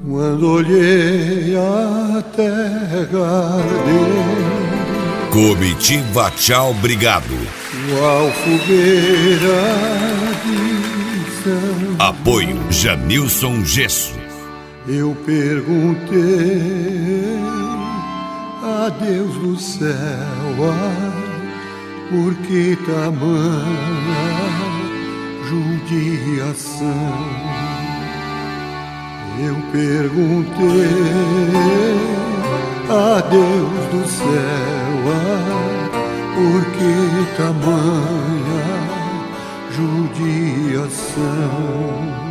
Quando olhei a terra arder, Comitiva Tchau Brigado. qual fogueira de São Apoio Jamilson Gesso. eu perguntei a Deus do céu, por que tamanha judiação? Eu perguntei a Deus do céu, por que tamanha judiação?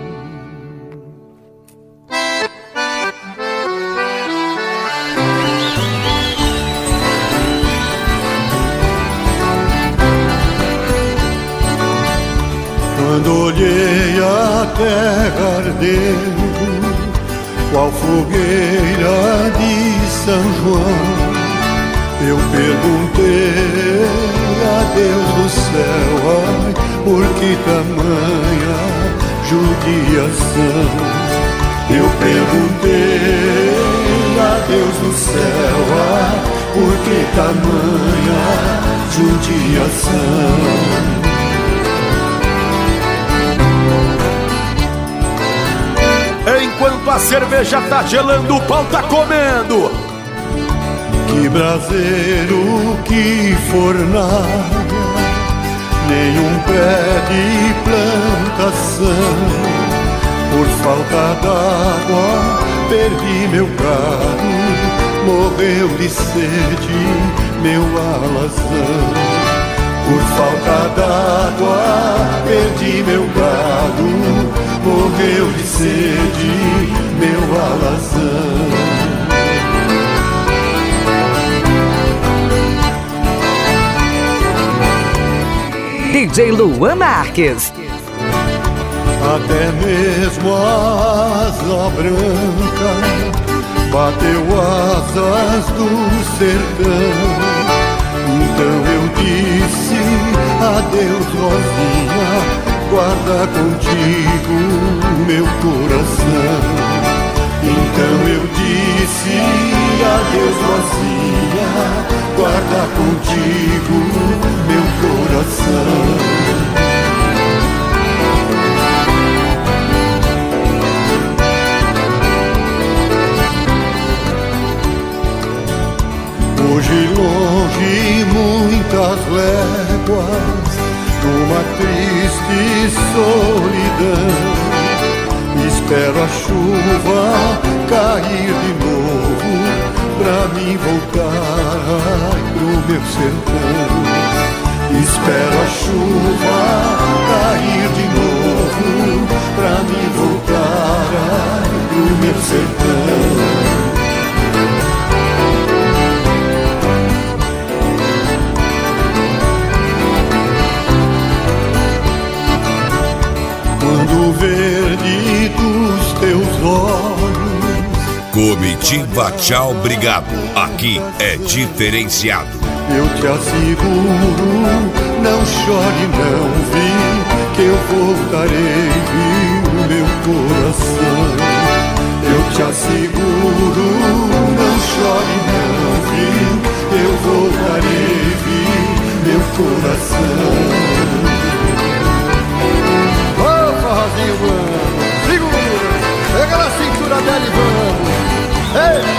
Quando olhei a terra ardendo, qual fogueira de São João, eu perguntei a Deus do céu, ai, por que tamanha judiação? Eu perguntei a Deus do céu, ai, por que tamanha judiação? Enquanto a cerveja tá gelando, o pau tá comendo. Que braseiro, que fornalha, nenhum pé de plantação. Por falta d'água perdi meu gado, morreu de sede meu alazão. Por falta d'água perdi meu gado, morreu de sede meu alazão. DJ Luan Marques. Até mesmo a asa branca bateu asas do sertão. Então eu disse adeus, Rosinha, guarda contigo meu coração. Então eu disse adeus, Rosinha, guarda contigo meu coração. Hoje longe muitas léguas, numa triste solidão, espero a chuva cair de novo pra mim voltar, ai, pro meu sertão. Espero a chuva cair de novo pra mim voltar, ai, pro meu sertão. Quando o verde dos teus olhos. Comitiva Tchau Brigado. Aqui é diferenciado. Eu te asseguro, não chore, não vi, que eu voltarei, viu, meu coração. Eu te asseguro, não chore, não vi, eu voltarei, viu, meu coração. Segura, pega na cintura dela e vamos. Ei!